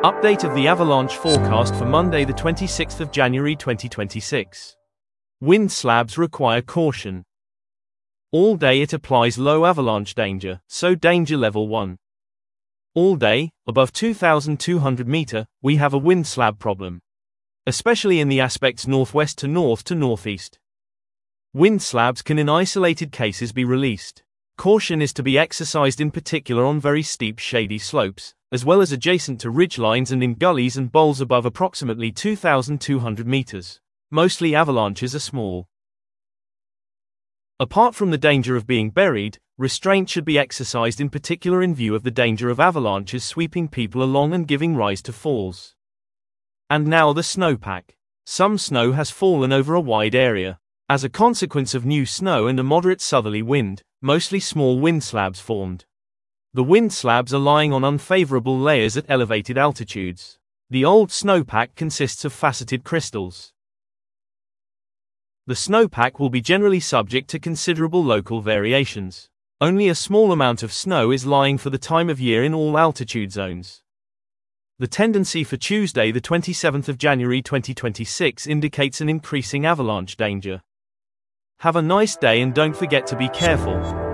Update of the avalanche forecast for Monday the 26th of January 2026. Wind slabs require caution. All day it applies low avalanche danger, so danger level 1. All day, above 2,200 meter, we have a wind slab problem, especially in the aspects northwest to northeast. Wind slabs can in isolated cases be released. Caution is to be exercised in particular on very steep shady slopes, as well as adjacent to ridge lines and in gullies and bowls above approximately 2,200 meters. Mostly avalanches are small. Apart from the danger of being buried, restraint should be exercised in particular in view of the danger of avalanches sweeping people along and giving rise to falls. And now the snowpack. Some snow has fallen over a wide area. As a consequence of new snow and a moderate southerly wind, mostly small wind slabs formed. The wind slabs are lying on unfavorable layers at elevated altitudes. The old snowpack consists of faceted crystals. The snowpack will be generally subject to considerable local variations. Only a small amount of snow is lying for the time of year in all altitude zones. The tendency for Tuesday the 27th of January 2026 indicates an increasing avalanche danger. Have a nice day and don't forget to be careful.